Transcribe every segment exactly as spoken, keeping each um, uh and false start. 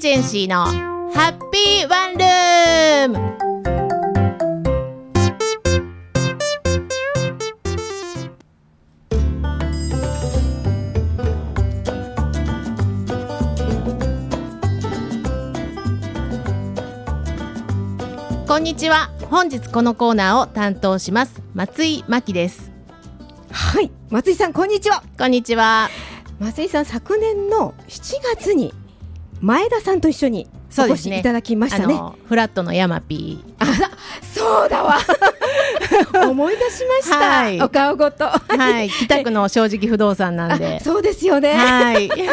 ジェンシーのハッピーワンルーム。こんにちは。本日このコーナーを担当します松井真希です。 はい、松井さんこんにちは。 こんにちは。 松井さん、昨年のしちがつに前田さんと一緒にお越しいただきましたね。 あのフラットのヤマピー。 あら、そうだわ思い出しました、はい、お顔ごと、 はい、北区の正直不動産なんでそうですよね、 はいで、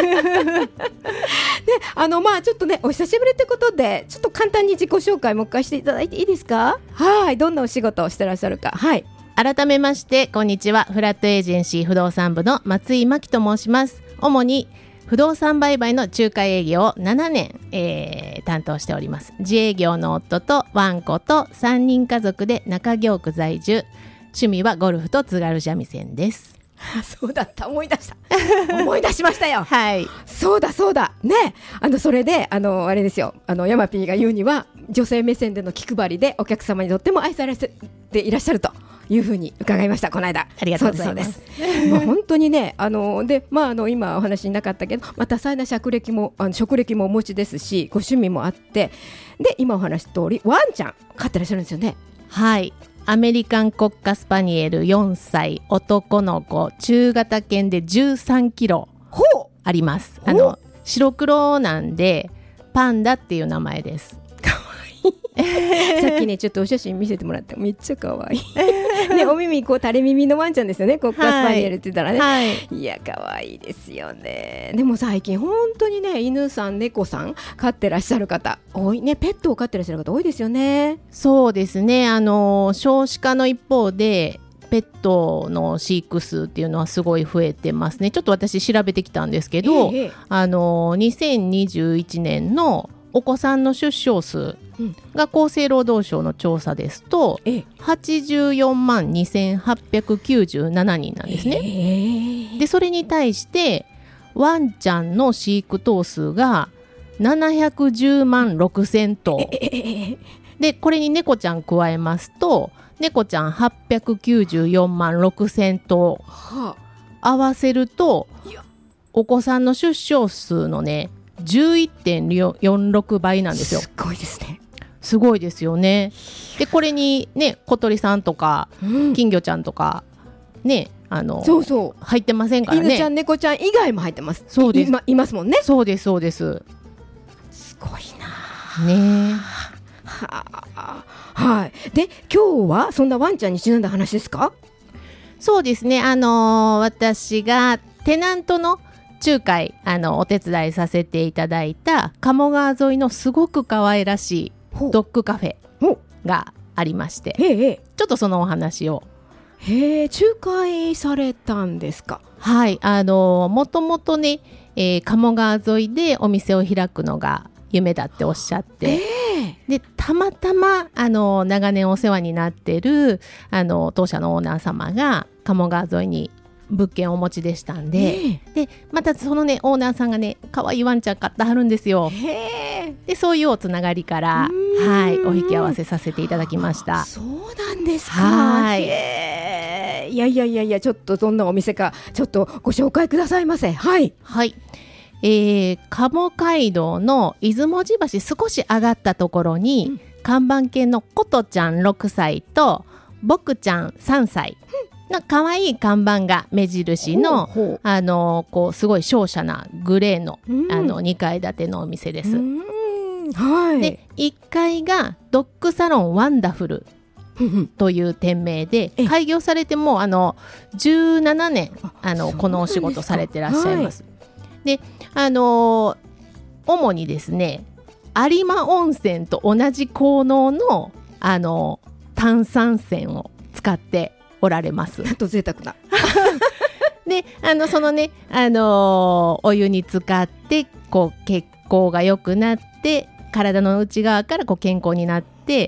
あのまあちょっとねお久しぶりということで、ちょっと簡単に自己紹介もう一回していただいていいですか。はい、どんなお仕事をしてらっしゃるか。はい、 改めましてこんにちは。フラットエージェンシー不動産部の松井真希と申します。主に不動産売買の仲介営業をななねん、えー、担当しております。自営業の夫とワンコとさんにん家族で中京区在住。趣味はゴルフと津軽三味線です。 あ、そうだった、思い出した思い出しましたよはい、 そうだそうだね。あのそれであのあれですよ、あのヤマピーが言うには女性目線での気配りでお客様にとっても愛されていらっしゃるというふうに伺いました、この間。 ありがとうございます。 そうですそうですもう本当にね、あので、まあ、あの今お話になかったけど、また多彩な職歴もあの職歴もお持ちですし、ご趣味もあって、で今お話した通りワンちゃん飼ってらっしゃるんですよね。 はい、アメリカンコッカスパニエルよんさい男の子、中型犬でじゅうさんキロあります。あの白黒なんでパンダっていう名前です。 さっきねちょっとお写真見せてもらってめっちゃ可愛いね、お耳こう垂れ耳のワンちゃんですよね、コッカスパニエルって言ったらね、はいはい、いや可愛いですよね。でも最近本当にね、犬さん猫さん飼ってらっしゃる方多いね。ペットを飼ってらっしゃる方多いですよね。 そうですね、あの少子化の一方でペットの飼育数っていうのはすごい増えてますね。ちょっと私調べてきたんですけど、ええ、あのにせんにじゅういちねんのお子さんの出生数が厚生労働省の調査ですと、うん、はちじゅうよんまんにせんはっぴゃくきゅうじゅうななにんなんですね、えー、でそれに対してワンちゃんの飼育頭数がななひゃくじゅうまんろくせんとう、えー、でこれに猫ちゃん加えますと猫ちゃんはっぴゃくきゅうじゅうよんまんろくせんとう、はあ、合わせるとお子さんの出生数のね じゅういってんよんろく 倍なんですよ。 すごいですね。 すごいですよね。でこれにね小鳥さんとか、うん、金魚ちゃんとかね、あのそうそう入ってませんからね。 犬ちゃん猫ちゃん以外も入ってます。 そうです。 い, いますもんね。 そうですそうです。 すごいなね。 はあ、はい。で今日はそんなワンちゃんにちなんだ話ですか。 そうですね、あのー、私がテナントの仲介あのお手伝いさせていただいた鴨川沿いのすごく可愛らしいドッグカフェがありまして、へえ、ちょっとそのお話を。 へえ、仲介されたんですか。 はい、あのもともとね、えー、鴨川沿いでお店を開くのが夢だっておっしゃって、でたまたまあの長年お世話になってるあの当社のオーナー様が鴨川沿いに物件をお持ちでしたんで、でまたそのねオーナーさんがね可愛いワンちゃん買ってはるんですよ。へでそういうおつながりから、はい、お引き合わせさせていただきました。 そうなんですか。 はい、 へいやいやいやいや、ちょっとどんなお店かちょっとご紹介くださいませ。はい、 はい、えー、鴨街道の出雲路橋少し上がったところに、うん、看板犬のことちゃんろくさいとぼくちゃんさんさいの可愛い看板が目印の、ほうほう、あのこうすごい瀟洒なグレーの、うん、あのにかい建てのお店です。うん、はい、でいっかいがドッグサロンワンダフルという店名で開業されてもうあのじゅうななねんあのこのお仕事されてらっしゃいます。はい、であの主にですね有馬温泉と同じ効能のあの炭酸泉を使っておられます。 なんと贅沢なであのそのね、あのー、お湯に浸かってこう血行が良くなって体の内側からこう健康になって、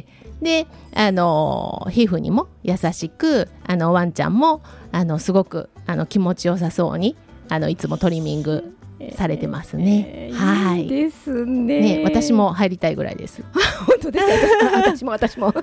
で、あのー、皮膚にも優しく、あのワンちゃんもあのすごくあの気持ちよさそうにあのいつもトリミングされてますね、 えー、 はい、 いいですね。 ね、私も入りたいぐらいです本当です私も私も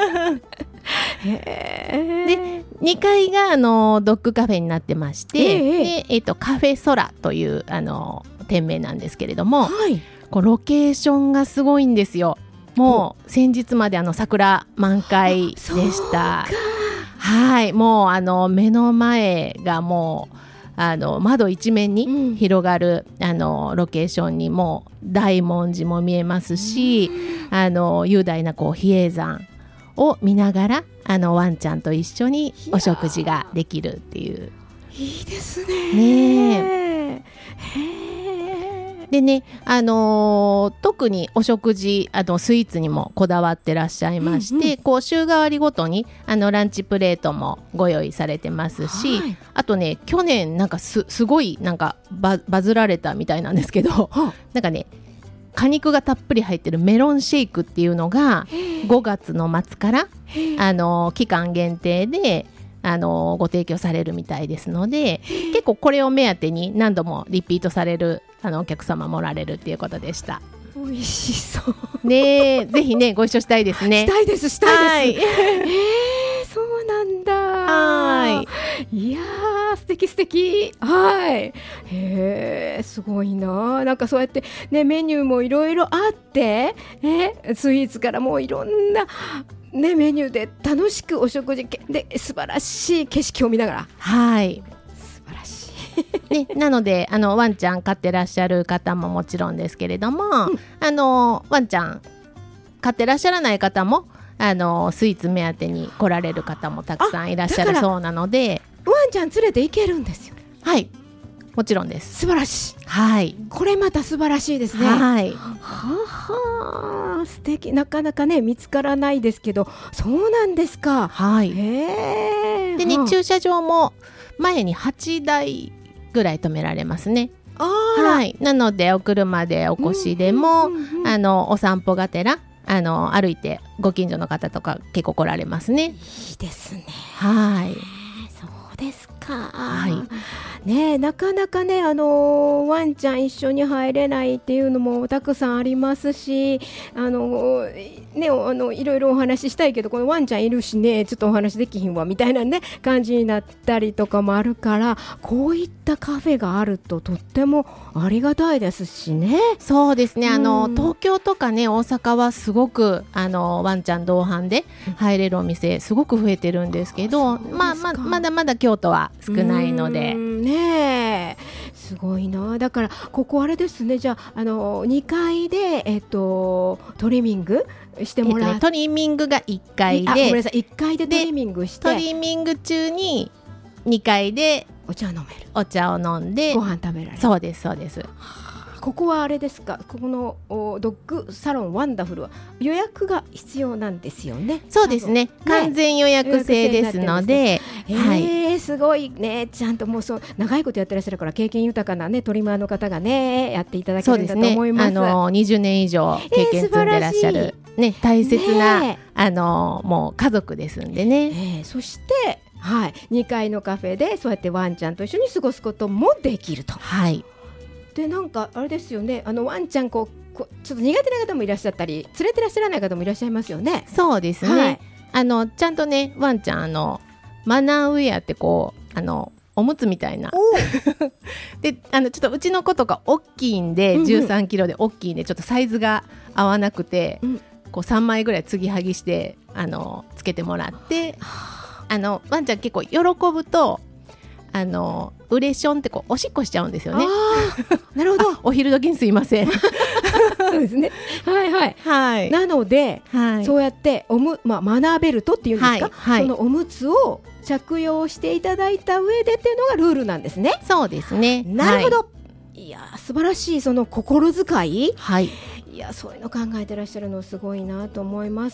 でにかいがあのドッグカフェになってまして、えーでえー、とカフェソラというあの店名なんですけれども、はい、こうロケーションがすごいんですよ。もう先日まであの桜満開でした。はい、もうあの目の前がもうあの窓一面に広がる、うん、あのロケーションにもう大文字も見えますし、うん、あの雄大なこう比叡山を見ながらあのワンちゃんと一緒にお食事ができるっていう。 いいですね。 ねでね、あのー、特にお食事あのスイーツにもこだわってらっしゃいまして、うんうん、こう週替わりごとにあのランチプレートもご用意されてますし、はい、あとね去年なんか す, すごいなんか バ, バズられたみたいなんですけど、はあ、なんかね果肉がたっぷり入ってるメロンシェイクっていうのがごがつの末からあの期間限定であのご提供されるみたいですので、結構これを目当てに何度もリピートされるあのお客様もおられるっていうことでした。 美味しそうね、ぜひねご一緒したいですね。 したいですしたいです、はい、えー、そうなんだ。はい、いやー素敵素敵。はい、へーすごいな。なんかそうやってねメニューもいろいろあって、ね、スイーツからもういろんなね、メニューで楽しくお食事で素晴らしい景色を見ながら、 はい素晴らしい、ね、なのであのワンちゃん飼ってらっしゃる方ももちろんですけれども、うん、あのワンちゃん飼ってらっしゃらない方もあのスイーツ目当てに来られる方もたくさんいらっしゃるそうなので、 ワンちゃん連れて行けるんですよ。 はい、もちろんです。 素晴らしい、 はい、 これまた素晴らしいですね。 はい、 はは素敵。なかなかね見つからないですけど、そうなんですか。 はい、 へでね、はあ、駐車場も前にはちだいぐらい止められますね。 あ、 はい、なのでお車でお越しでも、うんうんうんうん、あのお散歩がてらあの歩いてご近所の方とか結構来られますね。 いいですね。 はい、 そうですか。 はい、 ね、なかなかね、あのー、ワンちゃん一緒に入れないっていうのもたくさんありますし、あのーね、あのいろいろお話ししたいけどこのワンちゃんいるしねちょっとお話できひんわみたいなね感じになったりとかもあるから、こういったカフェがあるととってもありがたいですしね。 そうですね、あの、うん、東京とかね大阪はすごくあのワンちゃん同伴で入れるお店すごく増えてるんですけど、まあ、ま, まだまだ京都は少ないので、 ね、すごいな。だからここあれですね、じゃあ、あのにかいで、えっと、トリミングしてもらう、 トリミングがいっかいで、 あ、ごめんなさい、いっかいでトリミングして、 トリミング中ににかいでお茶を飲める、 お茶を飲んでご飯食べられる。 そうですそうです。 ここはあれですか、ここのドッグサロンワンダフルは予約が必要なんですよね。 そうですね、完全予約制ですので、 えーはい、すごいね。ちゃんともうそう長いことやってらっしゃるから経験豊かな、ね、トリマーの方がねやっていただけるんだと思います。 そうですね、あのにじゅうねん以上経験積んでらっしゃる、えーね、大切な、ね、あのもう家族ですんでね、えー、そしてはい、にかいのカフェでそうやってワンちゃんと一緒に過ごすこともできると。 はい、 でなんかあれですよね、あのワンちゃんこう、こうちょっと苦手な方もいらっしゃったり連れてらっしゃらない方もいらっしゃいますよね。 そうですね、はい、あのちゃんとねワンちゃんあのマナーウェアってこうあのおむつみたいなであのちょっとうちの子とか大きいんで、うんうん、じゅうさんキロで大きいんでちょっとサイズが合わなくて、うん、こうさんまいぐらい継ぎはぎしてあのつけてもらってあのワンちゃん結構喜ぶとあのウレションってこうおしっこしちゃうんですよね。 なるほどお昼時にすいませんそうですね、はいはい、はい、なので、はい、そうやっておむ、まあ、マナーベルトっていうんですか、はいはい、そのおむつを着用していただいた上でっていうのがルールなんですね。 そうですね、 なるほど、はい、いや素晴らしいその心遣い、 はい、 いやそういうの考えてらっしゃるのすごいなと思います。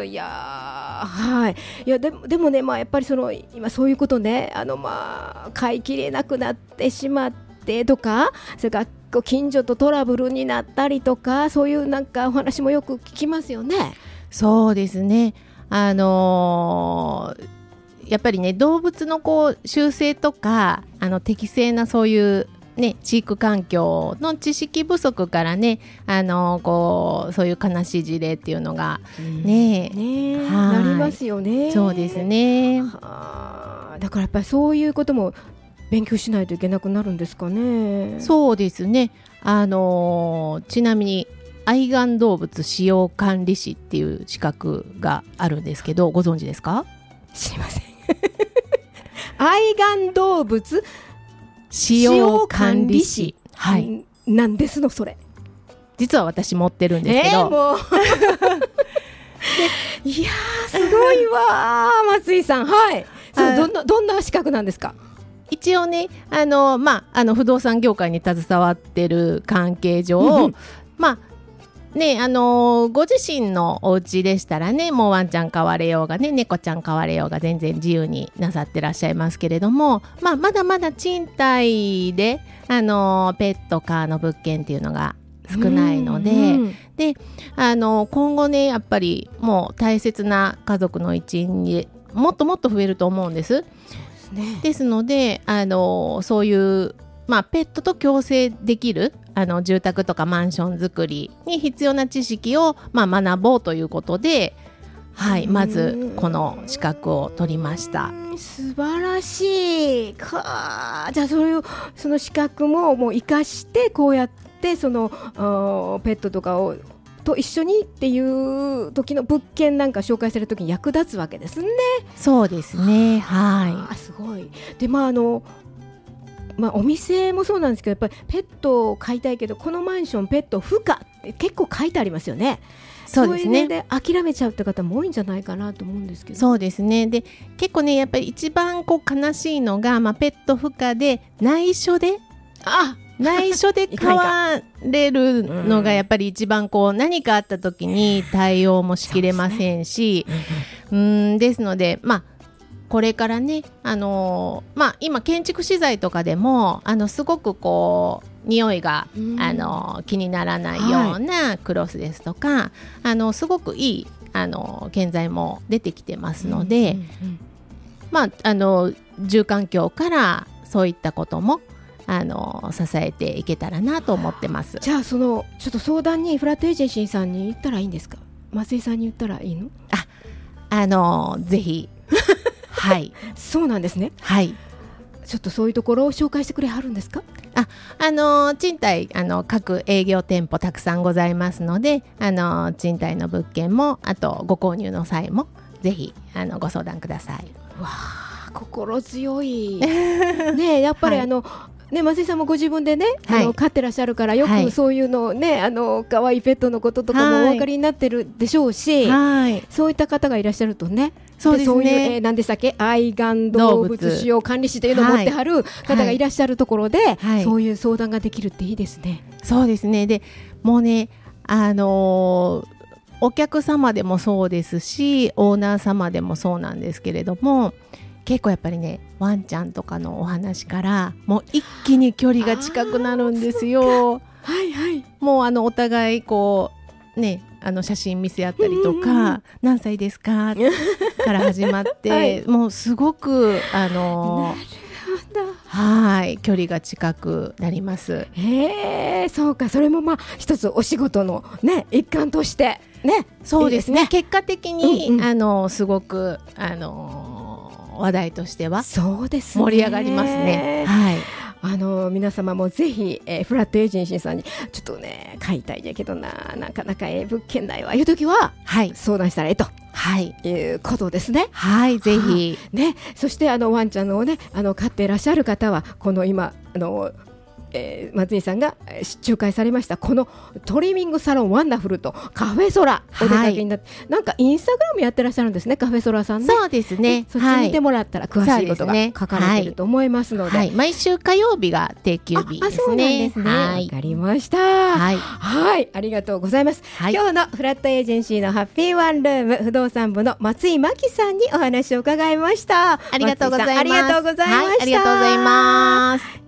いやはいいやでもでもね、まあ、やっぱりその今そういうことね、あのまあ飼いきれなくなってしまってとか、それからご近所とトラブルになったりとか、そういうなんかお話もよく聞きますよね。 そうですね、あのー、やっぱりね動物のこう習性とかあの適正なそういうね、飼育環境の知識不足からね、あのこうそういう悲しい事例っていうのがね、 ねなりますよね。 そうですね。 はだからやっぱりそういうことも勉強しないといけなくなるんですかね。 そうですね。あのちなみに愛玩動物使用管理士っていう資格があるんですけど、ご存知ですか？ 知りません愛玩動物使用管理士、はい、 なんですのそれ。 実は私持ってるんですけど、えー、もういやーすごいわ松井さん。はいそうどんなどんな資格なんですか？ 一応ね、あの、まあ、あの不動産業界に携わってる関係上、うん、まあね、あのご自身のお家でしたらね、もうワンちゃん飼われようがね、猫ちゃん飼われようが全然自由になさってらっしゃいますけれども、まあ、まだまだ賃貸で、あのペット可の物件っていうのが少ないので、うんうん、であの今後ね、やっぱりもう大切な家族の一員にもっともっと増えると思うんです。ね、ですのであのそういう、まあ、ペットと共生できるあの住宅とかマンション作りに必要な知識を、まあ、学ぼうということで、はい、まずこの資格を取りました。 素晴らしいか。じゃあそれをその資格ももう生かしてこうやってそのペットとかをと一緒にっていう時の物件なんか紹介する時に役立つわけですね。 そうですね。はい。 あすごい。でまああのまあお店もそうなんですけど、やっぱりペットを飼いたいけどこのマンションペット不可って結構書いてありますよね。 そうですね。 それで諦めちゃうって方も多いんじゃないかなと思うんですけど。 そうですね。で結構ねやっぱり一番こう悲しいのが、まあ、ペット不可で内緒であ内緒で飼われるのがやっぱり一番こう何かあった時に対応もしきれませんし、うーんですので、まあこれからね、あのー、まあ今建築資材とかでもあのすごくこう匂いが、あのー、気にならないようなクロスですとか、はい、あのすごくいいあの建材も出てきてますので、うんうんうん、まああの住環境からそういったこともあの支えていけたらなと思ってます。 じゃあそのちょっと相談にフラットエージェンシーさんに言ったらいいんですか？松井さんに言ったらいいの？ あ、あのぜひはいそうなんですね。 はい。 ちょっとそういうところを紹介してくれはるんですか？ あ、あの賃貸あの各営業店舗たくさんございますので、あの賃貸の物件もあとご購入の際もぜひあのご相談ください。 わあ心強いね。やっぱり、はい、あのね、松井さんもご自分でね、はい、あの飼ってらっしゃるからよくそういうのね、はい、あの可愛いペットのこととかもお分かりになってるでしょうし、はい、そういった方がいらっしゃるとね、そうですね、そういう、えー、何でしたっけ、愛玩動物使用管理士というのを持ってはる方がいらっしゃるところで、はいはい、そういう相談ができるっていいですね。 そうですね。でもうね、あのー、お客様でもそうですしオーナー様でもそうなんですけれども、結構やっぱりねワンちゃんとかのお話からもう一気に距離が近くなるんですよ。 はいはい。 もうあのお互いこうね、あの写真見せ合ったりとか、何歳ですかから始まって、はい、もうすごくあのはい距離が近くなります。 へえ、そうか。それもまあ一つお仕事のね一環としてね。 そうですね。いいですね。結果的に、うんうん、あのすごくあの話題としては盛り上がりますね。はい。 あの皆様もぜひ、えー、フラットエージェンシーさんにちょっとね買いたいんだけどな、なかなかええ物件ないわいう時は、はい、相談したらええと、はい、いうことですね。 はい、ぜひ、 はあ、ね。そしてあのワンちゃんのをねあの飼っていらっしゃる方はこの今あのえー、松井さんが仲介されましたこのトリミングサロンワンダフルとカフェソラお出かけになって、はい、なんかインスタグラムやってらっしゃるんですね、カフェソラさんね。 そうですね。 そっち見てもらったら詳しいことが書かれていると思いますので、 はいはい、毎週火曜日が定休日ですね。あ、そうなんですね。 はい、わかりました。はい、はい、ありがとうございます、はい、今日のフラットエージェンシーのハッピーワンルーム不動産部の松井真希さんにお話を伺いました。 ありがとうございます。 ありがとうございました。 はい、ありがとうございます。